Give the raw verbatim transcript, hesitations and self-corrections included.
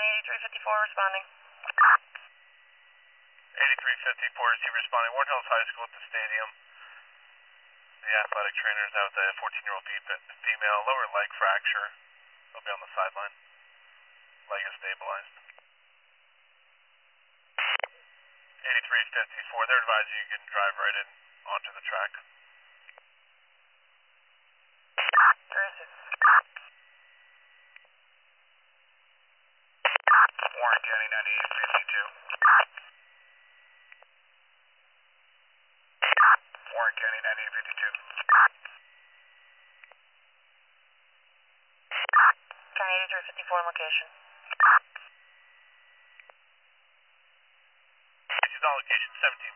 eighty-three fifty-four responding. eighty-three fifty-four is you responding. Warren Hills High School at the stadium. The athletic trainer is out with a fourteen-year-old female, lower leg fracture. They'll be on the sideline. Leg is stabilized. eighty-three fifty-four, they're advising you can drive right in onto the track. Warren County ninety-eight fifty-two. Warren County ninety-eight fifty-two. County eighty-three fifty-four location. This is on location seventeen